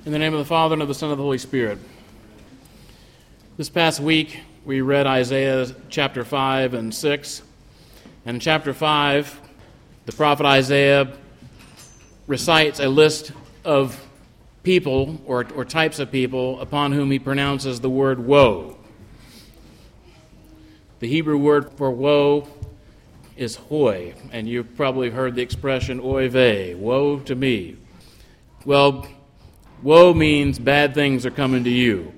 In the name of the Father, and of the Son, and of the Holy Spirit. This past week, we read Isaiah chapter 5 and 6. And in chapter 5, the prophet Isaiah recites a list of people, or types of people, upon whom he pronounces the word woe. The Hebrew word for woe is hoi, and you've probably heard the expression oy vey, woe to me. Well, woe means bad things are coming to you.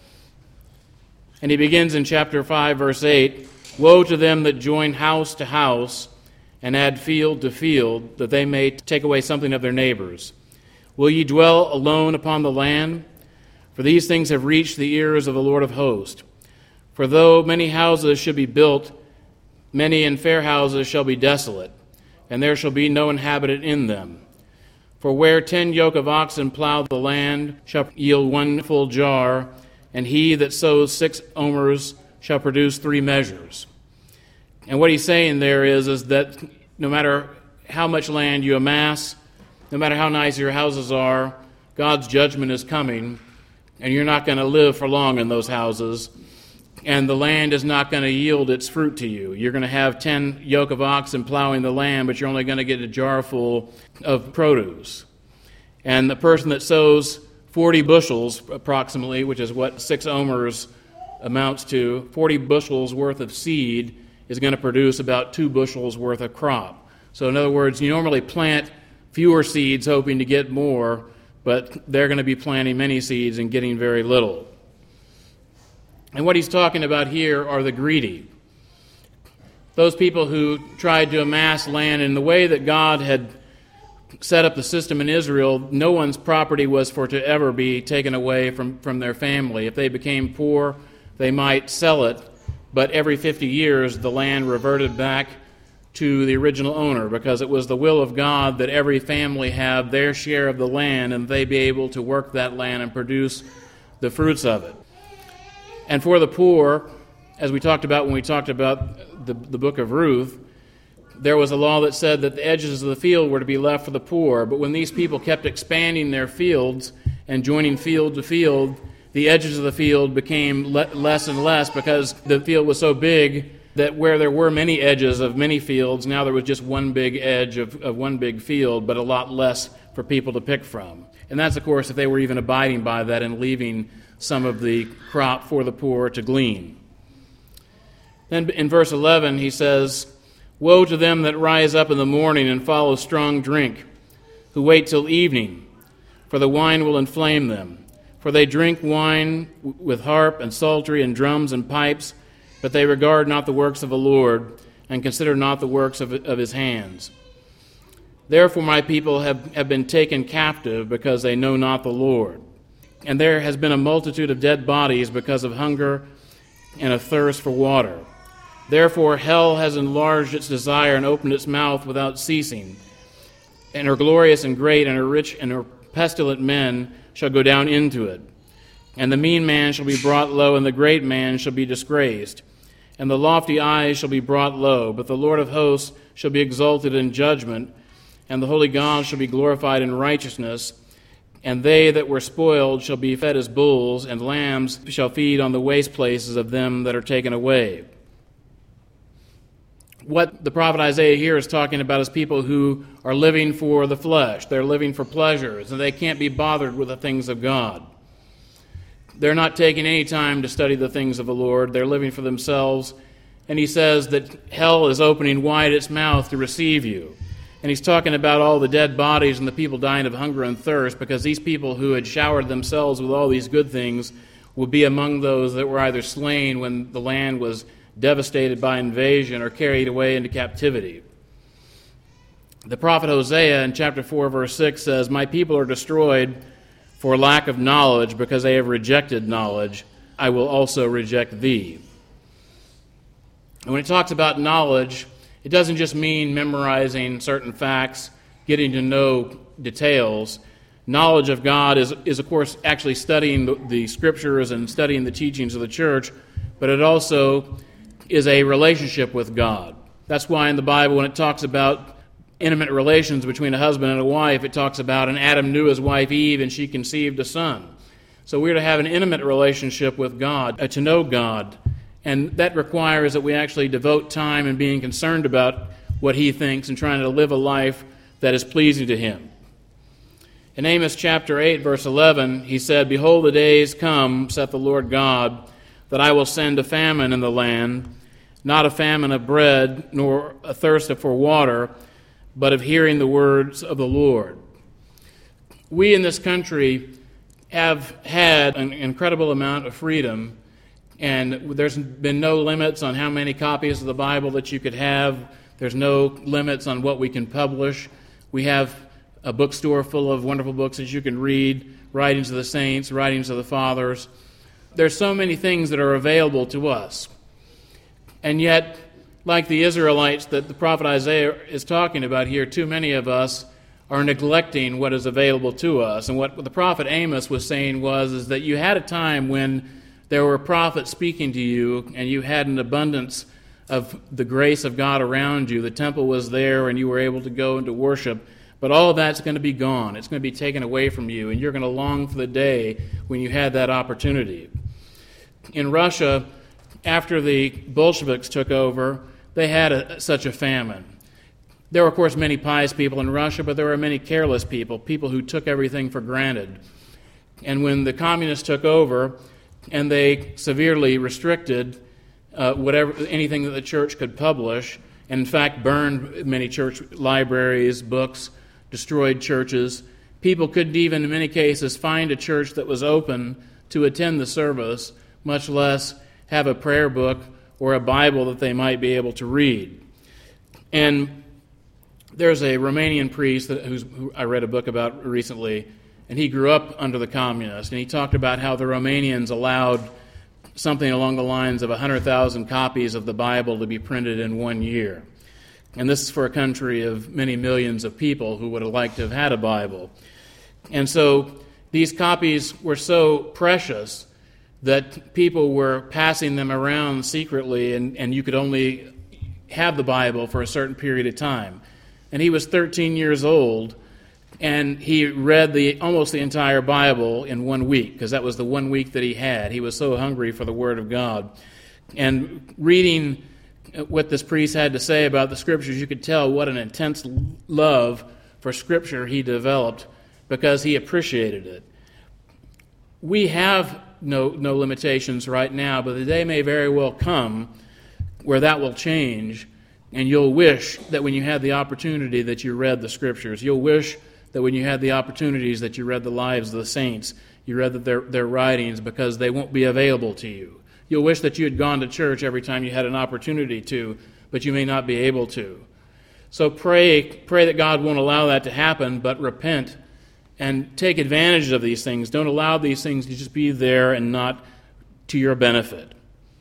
And he begins in chapter 5, verse 8, woe to them that join house to house and add field to field, that they may take away something of their neighbors. Will ye dwell alone upon the land? For these things have reached the ears of the Lord of hosts. For though many houses should be built, many and fair houses shall be desolate, and there shall be no inhabitant in them. For where 10 yoke of oxen plow the land shall yield 1 full jar, and he that sows 6 omers shall produce 3 measures. And what he's saying there is that no matter how much land you amass, no matter how nice your houses are, God's judgment is coming, and you're not going to live for long in those houses, and the land is not going to yield its fruit to you. You're going to have 10 yoke of oxen plowing the land, but you're only going to get a jar full of produce. And the person that sows 40 bushels, approximately, which is what 6 omers amounts to, 40 bushels worth of seed is going to produce about 2 bushels worth of crop. So in other words, you normally plant fewer seeds hoping to get more, but they're going to be planting many seeds and getting very little. And what he's talking about here are the greedy. Those people who tried to amass land in the way that God had set up the system in Israel. No one's property was for to ever be taken away from their family. If they became poor, they might sell it, but every 50 years the land reverted back to the original owner, because it was the will of God that every family have their share of the land and they be able to work that land and produce the fruits of it. And for the poor, as we talked about when we talked about the book of Ruth, there was a law that said that the edges of the field were to be left for the poor. But when these people kept expanding their fields and joining field to field, the edges of the field became less and less, because the field was so big that where there were many edges of many fields, now there was just one big edge of one big field, but a lot less for people to pick from. And that's, of course, if they were even abiding by that and leaving some of the crop for the poor to glean. Then in verse 11 he says, woe to them that rise up in the morning and follow strong drink, who wait till evening, for the wine will inflame them. For they drink wine with harp and psaltery and drums and pipes, but they regard not the works of the Lord, and consider not the works of his hands. Therefore my people have been taken captive, because they know not the Lord. And there has been a multitude of dead bodies because of hunger and of thirst for water. Therefore hell has enlarged its desire and opened its mouth without ceasing. And her glorious and great and her rich and her pestilent men shall go down into it. And the mean man shall be brought low, and the great man shall be disgraced. And the lofty eyes shall be brought low, but the Lord of hosts shall be exalted in judgment, and the holy God shall be glorified in righteousness. And they that were spoiled shall be fed as bulls, and lambs shall feed on the waste places of them that are taken away. What the prophet Isaiah here is talking about is people who are living for the flesh. They're living for pleasures, and they can't be bothered with the things of God. They're not taking any time to study the things of the Lord. They're living for themselves. And he says that hell is opening wide its mouth to receive you. And he's talking about all the dead bodies and the people dying of hunger and thirst, because these people who had showered themselves with all these good things would be among those that were either slain when the land was devastated by invasion or carried away into captivity. The prophet Hosea in chapter 4, verse 6 says, my people are destroyed for lack of knowledge, because they have rejected knowledge. I will also reject thee. And when it talks about knowledge, it doesn't just mean memorizing certain facts, getting to know details. Knowledge of God is of course, actually studying the Scriptures and studying the teachings of the church, but it also is a relationship with God. That's why in the Bible, when it talks about intimate relations between a husband and a wife, it talks about, and Adam knew his wife Eve, and she conceived a son. So we're to have an intimate relationship with God, to know God. And that requires that we actually devote time in being concerned about what He thinks and trying to live a life that is pleasing to Him. In Amos chapter 8, verse 11, he said, "Behold, the days come, saith the Lord God, that I will send a famine in the land, not a famine of bread, nor a thirst for water, but of hearing the words of the Lord." We in this country have had an incredible amount of freedom, and there's been no limits on how many copies of the Bible that you could have. There's no limits on what we can publish. We have a bookstore full of wonderful books that you can read, writings of the saints, writings of the fathers. There's so many things that are available to us. And yet, like the Israelites that the prophet Isaiah is talking about here, too many of us are neglecting what is available to us. And what the prophet Amos was saying is that you had a time when there were prophets speaking to you, and you had an abundance of the grace of God around you. The temple was there, and you were able to go into worship. But all of that's going to be gone. It's going to be taken away from you, and you're going to long for the day when you had that opportunity. In Russia, after the Bolsheviks took over, they had such a famine. There were, of course, many pious people in Russia, but there were many careless people who took everything for granted. And when the communists took over, and they severely restricted anything that the church could publish, and in fact burned many church libraries, books, destroyed churches, people couldn't even, in many cases, find a church that was open to attend the service, much less have a prayer book or a Bible that they might be able to read. And there's a Romanian priest who I read a book about recently, and he grew up under the communists, and he talked about how the Romanians allowed something along the lines of 100,000 copies of the Bible to be printed in 1 year. And this is for a country of many millions of people who would have liked to have had a Bible. And so these copies were so precious that people were passing them around secretly, and you could only have the Bible for a certain period of time. And he was 13 years old, and he read almost the entire Bible in 1 week, because that was the 1 week that he had. He was so hungry for the Word of God. And reading what this priest had to say about the Scriptures, you could tell what an intense love for Scripture he developed because he appreciated it. We have no limitations right now, but the day may very well come where that will change, and you'll wish that when you had the opportunity that you read the Scriptures. You'll wish that when you had the opportunities that you read the lives of the saints, you read their writings, because they won't be available to you. You'll wish that you had gone to church every time you had an opportunity to, but you may not be able to. So pray that God won't allow that to happen, but repent and take advantage of these things. Don't allow these things to just be there and not to your benefit.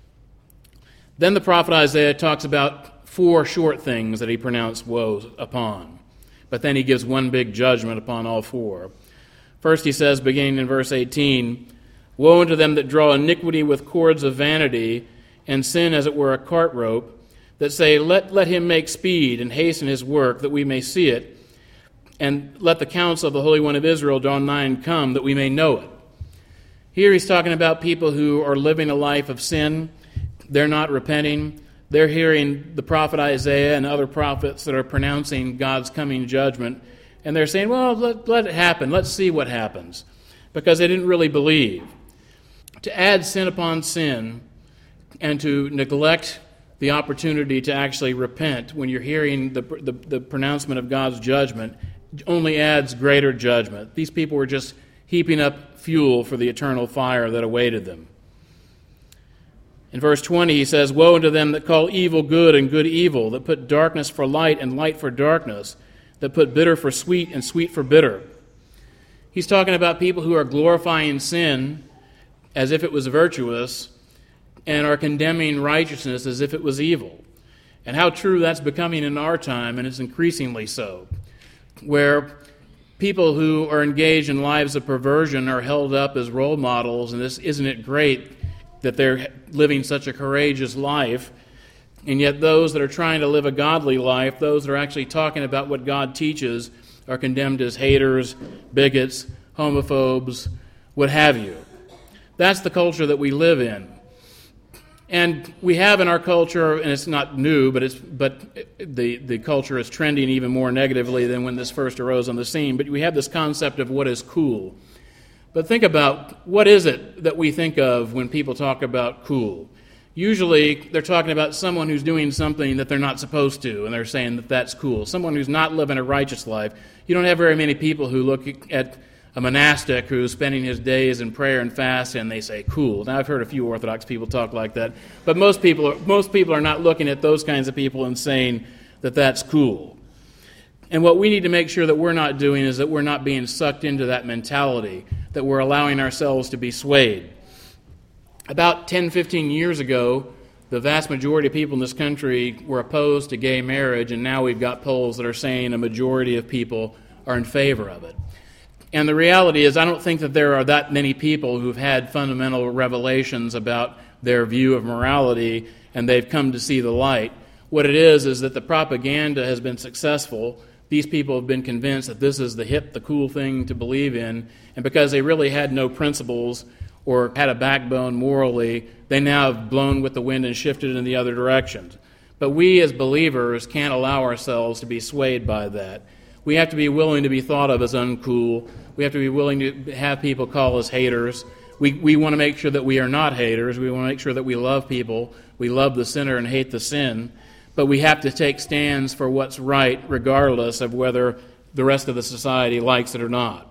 Then the prophet Isaiah talks about 4 short things that he pronounced woe upon. But then he gives one big judgment upon all 4. First he says, beginning in verse 18, "Woe unto them that draw iniquity with cords of vanity, and sin as it were a cart rope, that say, Let him make speed and hasten his work, that we may see it. And let the counsel of the Holy One of Israel draw nigh and come, that we may know it." Here he's talking about people who are living a life of sin. They're not repenting. They're hearing the prophet Isaiah and other prophets that are pronouncing God's coming judgment. And they're saying, well, let it happen. Let's see what happens. Because they didn't really believe. To add sin upon sin and to neglect the opportunity to actually repent when you're hearing the pronouncement of God's judgment only adds greater judgment. These people were just heaping up fuel for the eternal fire that awaited them. In verse 20 he says, "Woe unto them that call evil good and good evil, that put darkness for light and light for darkness, that put bitter for sweet and sweet for bitter." He's talking about people who are glorifying sin as if it was virtuous and are condemning righteousness as if it was evil. And how true that's becoming in our time, and it's increasingly so, where people who are engaged in lives of perversion are held up as role models, and isn't it great that they're living such a courageous life? And yet those that are trying to live a godly life, those that are actually talking about what God teaches, are condemned as haters, bigots, homophobes, what have you. That's the culture that we live in. And we have in our culture, and it's not new, but the culture is trending even more negatively than when this first arose on the scene. But we have this concept of what is cool. But think about, what is it that we think of when people talk about cool? Usually they're talking about someone who's doing something that they're not supposed to, and they're saying that that's cool. Someone who's not living a righteous life. You don't have very many people who look at a monastic who's spending his days in prayer and fast, and they say, cool. Now, I've heard a few Orthodox people talk like that, but most people are not looking at those kinds of people and saying that that's cool. And what we need to make sure that we're not doing is that we're not being sucked into that mentality, that we're allowing ourselves to be swayed. About 10, 15 years ago, the vast majority of people in this country were opposed to gay marriage, and now we've got polls that are saying a majority of people are in favor of it. And the reality is, I don't think that there are that many people who've had fundamental revelations about their view of morality, and they've come to see the light. What it is that the propaganda has been successful. These people have been convinced that this is the hip, the cool thing to believe in, and because they really had no principles or had a backbone morally, they now have blown with the wind and shifted in the other directions. But we as believers can't allow ourselves to be swayed by that. We have to be willing to be thought of as uncool. We have to be willing to have people call us haters. We want to make sure that we are not haters. We want to make sure that we love people. We love the sinner and hate the sin. But we have to take stands for what's right, regardless of whether the rest of the society likes it or not.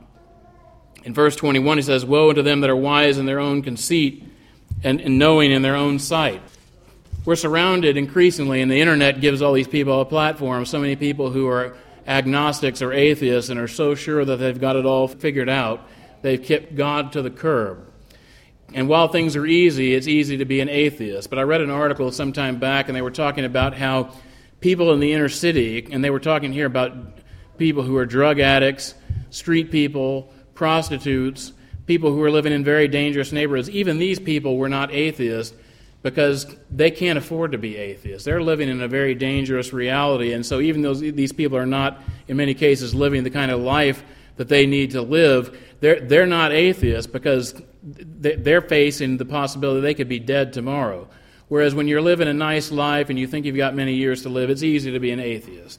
In verse 21, he says, woe unto them that are wise in their own conceit and knowing in their own sight. We're surrounded increasingly, and the internet gives all these people a platform. So many people who are agnostics or atheists and are so sure that they've got it all figured out, they've kicked God to the curb. And while things are easy, it's easy to be an atheist. But I read an article some time back, and they were talking about how people in the inner city, and they were talking here about people who are drug addicts, street people, prostitutes, people who are living in very dangerous neighborhoods. Even these people were not atheists because they can't afford to be atheists. They're living in a very dangerous reality, and so even though these people are not, in many cases, living the kind of life that they need to live, they're not atheists because they're facing the possibility they could be dead tomorrow. Whereas when you're living a nice life and you think you've got many years to live, it's easy to be an atheist.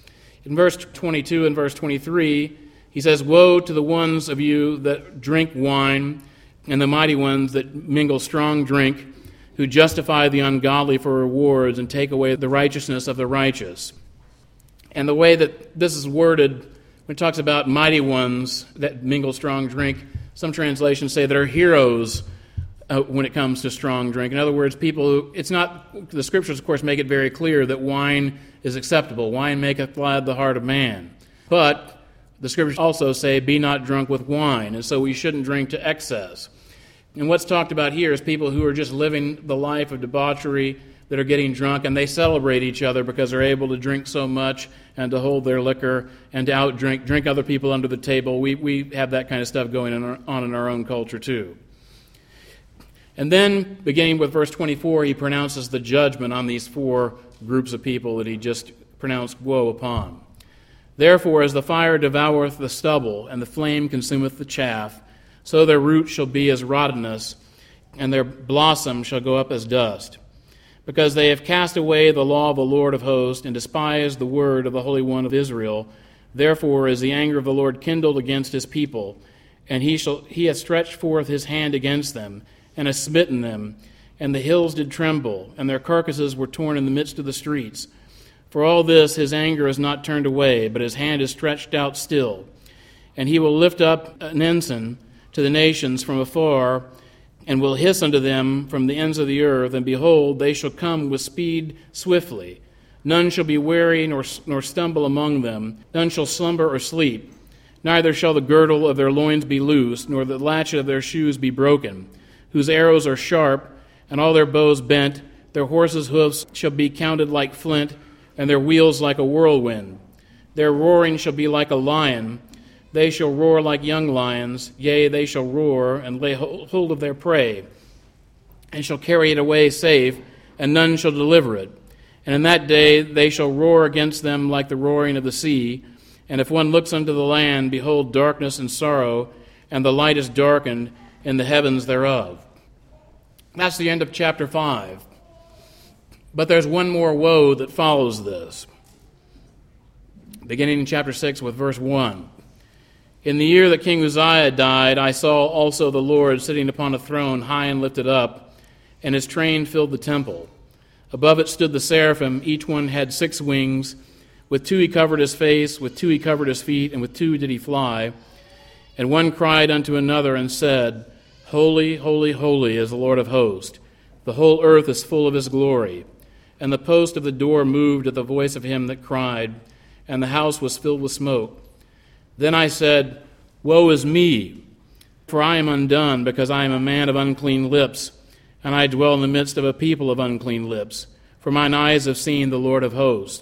In verse 22 and verse 23, he says, woe to the ones of you that drink wine and the mighty ones that mingle strong drink, who justify the ungodly for rewards and take away the righteousness of the righteous. And the way that this is worded, when it talks about mighty ones that mingle strong drink, some translations say that are heroes when it comes to strong drink. In other words, people who, it's not, the scriptures, of course, make it very clear that wine is acceptable. Wine maketh glad the heart of man. But the scriptures also say, be not drunk with wine, and so we shouldn't drink to excess. And what's talked about here is people who are just living the life of debauchery, that are getting drunk, and they celebrate each other because they're able to drink so much and to hold their liquor and to drink other people under the table. We have that kind of stuff going on in our own culture too. And then, beginning with verse 24, he pronounces the judgment on these four groups of people that he just pronounced woe upon. Therefore, as the fire devoureth the stubble, and the flame consumeth the chaff, so their root shall be as rottenness, and their blossom shall go up as dust. Because they have cast away the law of the Lord of hosts, and despised the word of the Holy One of Israel, therefore is the anger of the Lord kindled against his people, and he hath stretched forth his hand against them, and has smitten them, and the hills did tremble, and their carcasses were torn in the midst of the streets. For all this his anger is not turned away, but his hand is stretched out still. And he will lift up an ensign to the nations from afar, and will hiss unto them from the ends of the earth, and behold, they shall come with speed swiftly. None shall be weary nor stumble among them, none shall slumber or sleep. Neither shall the girdle of their loins be loosed, nor the latchet of their shoes be broken, whose arrows are sharp, and all their bows bent. Their horses' hoofs shall be counted like flint, and their wheels like a whirlwind. Their roaring shall be like a lion. They shall roar like young lions. Yea, they shall roar, and lay hold of their prey, and shall carry it away safe, and none shall deliver it. And in that day they shall roar against them like the roaring of the sea. And if one looks unto the land, behold, darkness and sorrow, and the light is darkened in the heavens thereof. That's the end of chapter 5. But there's one more woe that follows this. Beginning in chapter 6 with verse 1. In the year that King Uzziah died, I saw also the Lord sitting upon a throne high and lifted up, and his train filled the temple. Above it stood the seraphim. Each one had 6 wings. With 2 he covered his face, with 2 he covered his feet, and with 2 did he fly. And one cried unto another and said, Holy, holy, holy is the Lord of hosts. The whole earth is full of his glory. And the post of the door moved at the voice of him that cried, and the house was filled with smoke. Then I said, Woe is me, for I am undone, because I am a man of unclean lips, and I dwell in the midst of a people of unclean lips, for mine eyes have seen the Lord of hosts.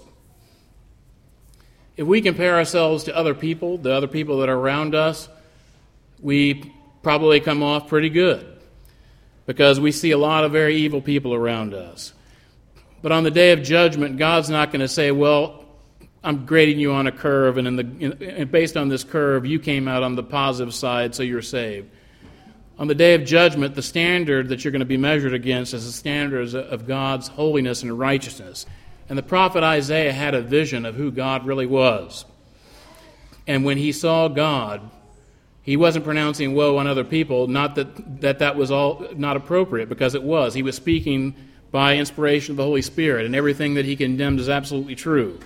If we compare ourselves to other people, the other people that are around us, we probably come off pretty good, because we see a lot of very evil people around us. But on the day of judgment, God's not going to say, well, I'm grading you on a curve, and based on this curve, you came out on the positive side, so you're saved. On the day of judgment, the standard that you're going to be measured against is the standards of God's holiness and righteousness. And the prophet Isaiah had a vision of who God really was. And when he saw God, he wasn't pronouncing woe on other people, not that was all not appropriate, because it was. He was speaking by inspiration of the Holy Spirit, and everything that he condemned is absolutely true.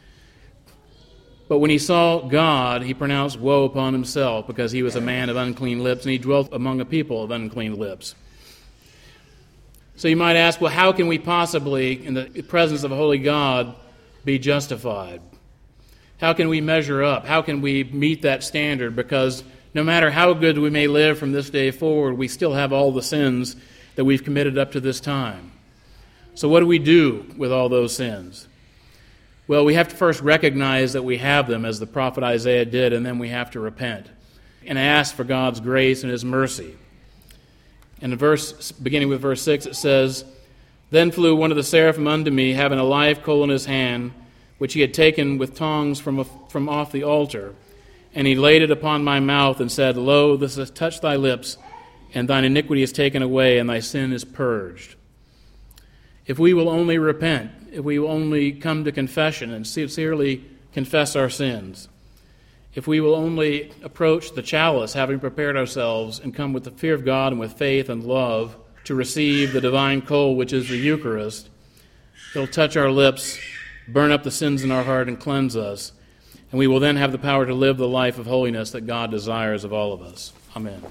But when he saw God, he pronounced woe upon himself, because he was a man of unclean lips, and he dwelt among a people of unclean lips. So you might ask, well, how can we possibly, in the presence of a holy God, be justified? How can we measure up? How can we meet that standard? Because no matter how good we may live from this day forward, we still have all the sins that we've committed up to this time. So what do we do with all those sins? Well, we have to first recognize that we have them, as the prophet Isaiah did, and then we have to repent and ask for God's grace and his mercy. And beginning with verse 6, it says, Then flew one of the seraphim unto me, having a live coal in his hand, which he had taken with tongs from off the altar. And he laid it upon my mouth and said, Lo, this has touched thy lips, and thine iniquity is taken away, and thy sin is purged. If we will only repent, if we will only come to confession and sincerely confess our sins, if we will only approach the chalice, having prepared ourselves, and come with the fear of God and with faith and love to receive the divine coal, which is the Eucharist, he'll touch our lips, burn up the sins in our heart, and cleanse us. And we will then have the power to live the life of holiness that God desires of all of us. Amen.